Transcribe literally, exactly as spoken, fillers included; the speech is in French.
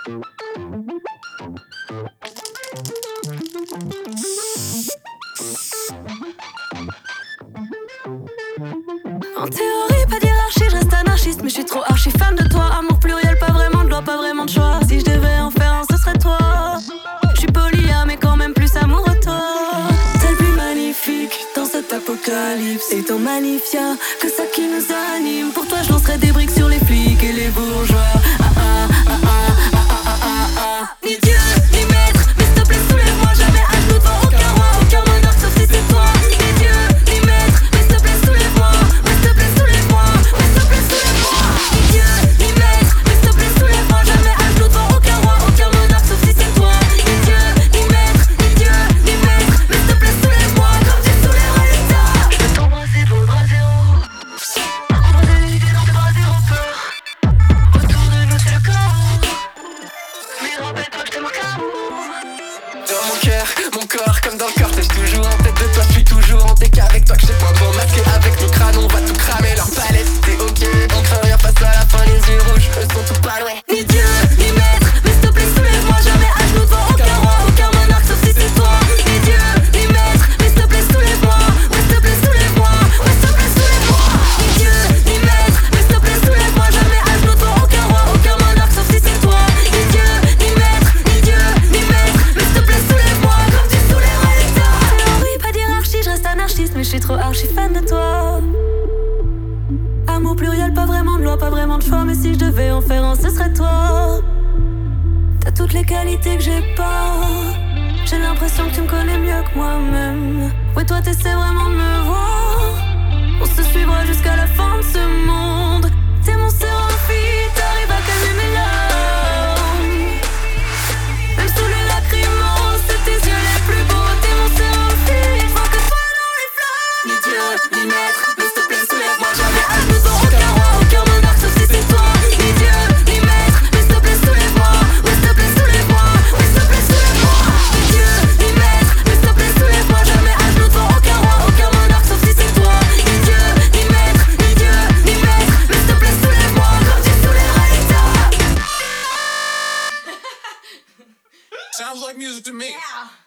En théorie, pas d'hierarchie, je reste anarchiste. Mais je suis trop archi fan de toi. Amour pluriel, pas vraiment de loi, pas vraiment de choix. Si je devais en faire un, ce serait toi. Je suis polia, mais quand même plus amoureux de toi. T'es le plus magnifique dans cet apocalypse. C'est ton magnificat que ça qui nous anime. Pour toi, je lancerais des briques sur les flics et les bourgeois. Ah ah ah ah ah ah ah ah ah. Ni Dieu, ni maître, mais s'il te plaît, soulève-moi. Jamais à genoux devant aucun roi, aucun monarque, sauf si c'est toi. Ni Dieu, ni maître, mais s'il te plaît, soulève-moi. Mais s'il te plaît, soulève-moi. Mais s'il te plaît, soulève-moi. Ni Dieu, ni maître, mais s'il te plaît, soulève-moi. Jamais à genoux devant aucun roi, aucun monarque, sauf si c'est toi. Ni Dieu, ni maître, ni Dieu, ni maître, mais s'il te plaît, soulève-moi. Comme tu soulèveras l'État. Je vais t'embrasser pour le bras zéro. Embrasser les idées dans tes bras zéro peur. Autour de nous c'est le chaos. Mais rappelle-toi que je t'aime au cas où. Dans mon cœur, mon corps comme dans le cortège. Toujours en tête de toi, je suis toujours en déc. Avec toi que j'ai point devant masqué. Avec nos crânes on va tout cramer. Leur palette c'est ok. On craint rien face à la fin, les yeux rouges eux sont tout pas loin. Ni Dieu, ni maître, mais s'il te plaît soulève-moi. Jamais à genoux devant aucun roi, aucun monarque, sauf si c'est toi. Ni Dieu, ni maître, mais s'il te plaît soulève-moi. Mais s'il te plaît soulève-moi. Mais s'il te plaît soulève-moi. Ni Dieu, ni maître, mais s'il te plaît soulève-moi. Jamais à genoux devant aucun roi, aucun monarque, sauf si c'est toi. Ni Dieu, ni maître, ni Dieu, ni maître, mais s'il te plaît soulève-moi. Comme tu soulèveras l'État. Théorie, pas d'hierarchie, je reste anarchiste, mais je suis trop archi fan de toi. Amour pluriel, pas vraiment de loi, pas vraiment de choix. Mais si je devais en faire un, ce serait toi. T'as toutes les qualités que j'ai pas. J'ai l'impression que tu me connais mieux que moi-même. Ouais, toi t'essaies vraiment de me voir. On se suivra jusqu'à la fin de ce monde. T'es mon séraphie, t'arrives à calmer mes larmes. Même sous les lacrymos, c'est tes yeux les plus beaux. T'es mon séraphie, je vois que toi dans les flammes. Ni Dieu, ni maître, mais s'il te plaît soulève-moi. Jamais à genoux devant aucun roi, aucun monarque, sauf si c'est toi. Ni Dieu, ni maître, mais s'il te plaît soulève-moi. Ouais, s'il te plaît soulève-moi. Ouais, s'il te plaît soulève-moi. Ni Dieu, ni maître, mais s'il te plaît soulève-moi. Jamais à genoux devant aucun roi, aucun monarque, sauf si c'est toi. Ni Dieu, ni maître, ni Dieu, ni maître, mais s'il te plaît soulève-moi. Comme tu soulèveras l'État. Sounds like music to me. Yeah.